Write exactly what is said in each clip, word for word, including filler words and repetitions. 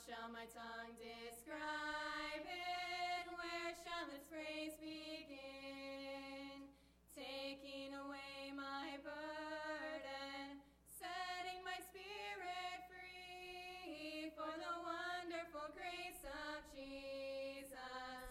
shall my tongue describe it? Where shall its praise begin? Taking away my burden, setting my spirit free, for the wonderful grace of Jesus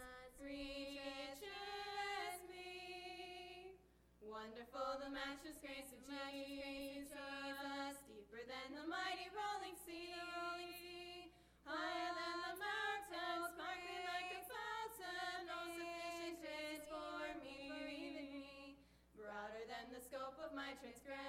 reaches me. Wonderful the matchless grace of Jesus, deeper than the mighty rolling sea, higher than the mountains, sparkling like a fountain, all sufficient is for me, for even me, broader than the scope of my transgression.